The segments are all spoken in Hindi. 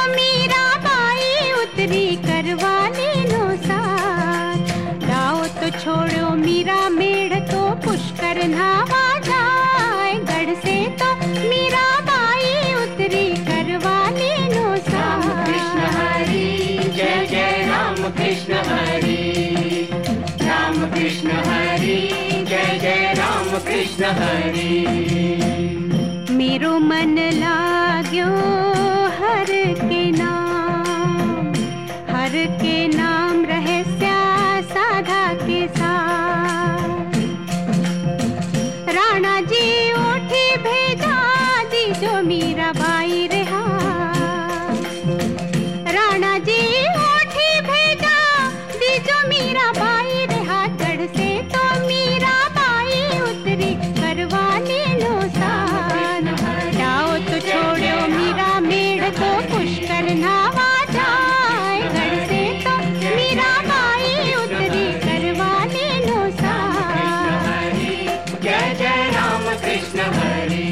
मीरा बाई उतरी करवाने नो साथ। लाओ तो छोड़ो मीरा मेढ़ तो पुष्कर नहावा जाए। गढ़ से तो मीरा बाई उतरी करवाने नो साथ। राम कृष्ण हरि जय जय राम कृष्ण हरि। राम कृष्ण हरि जय जय राम कृष्ण हरि। मेरो मन लाग्यो हर के नाम रहस्य साधा के साथ। राणा जी उठी भेजा दीजो मीरा बाई रहा। राणा जी उठी भेजा दीजो मीरा बाई रहा। गढ़ से तो मीरा बाई उतरी करवाने नो साथ। जाओ तो छोड़ो मीरा मेढ़ तो पुष्कर नहावा जाए। गढ़ से तो मीरा बाई उतरी करवाने नो साथ। जय जय राम कृष्ण हरि।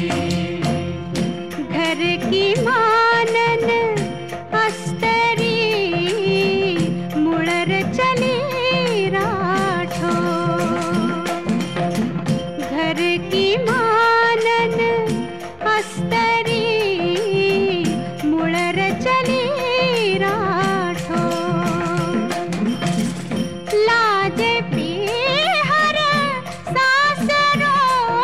घर की मानन अस्तरी मुड़र चले राठो। घर की मानन अस्तरी मुड़र चले राठो। लाजे पीहर सासरो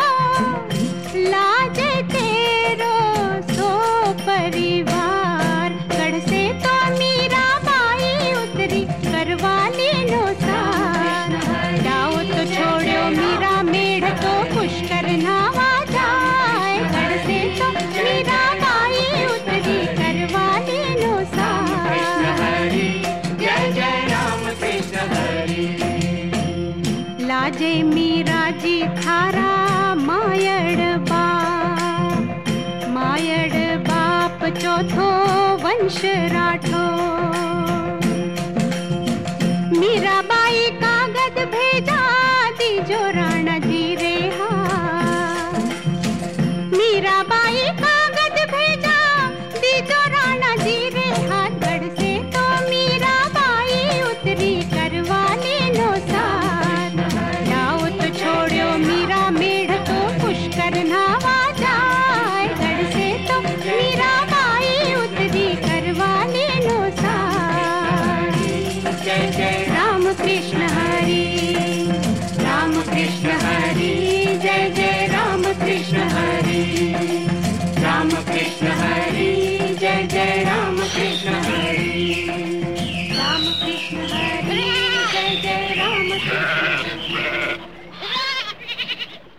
लाजे तेरो सो परिवार। गढ़ से तो मीरा बाई उतरी करवाने नो साथ। जाओ तो छोड़ो मीरा मेढ़ तो पुष्कर नहावा जाए। गढ़ से तो मीरा बाई उतरी करवाने नो साथ। जय जय राम कृष्ण हरि। लाजे मीरा जी थारा मायड़ बाप चौथो वंश राठो। मीरा बाई कागज भेजा दीजो राणा जी रेहा। मीरा बाई कागज भेजा दीजो राणा जी रेहा। गढ़ से तो मीरा बाई उतरी करवाने नो साथ। जाओ तो छोड़ो मीरा मेढ़ तो पुष्कर नहावा जाए। गढ़ से तो मीरा बाई उतरी करवाने नो साथ। जय जय राम कृष्ण हरि। राम कृष्ण हरि जय जय राम कृष्ण हरि। राम कृष्ण हरि जय जय राम कृष्ण हरि। राम कृष्ण हरि जय जय राम कृष्ण